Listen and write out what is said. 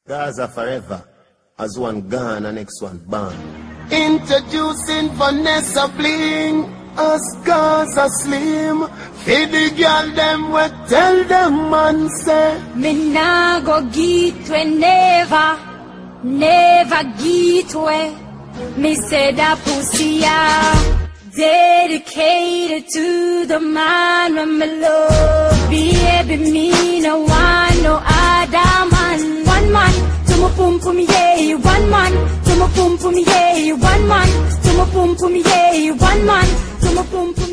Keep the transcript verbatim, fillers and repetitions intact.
Gaza forever, as one gone and next one born. Introducing Vanessa Bling as Gaza Slim. Feed the girl them we tell them man say me nah go get we never, never get we. Me say that pussy ah, dedicated to the man when me love. Baby me no want no other man. One man to my pum pum yeah, one man to my pum pum yeah, one man to my pum pum yeah, one man to my pum pum.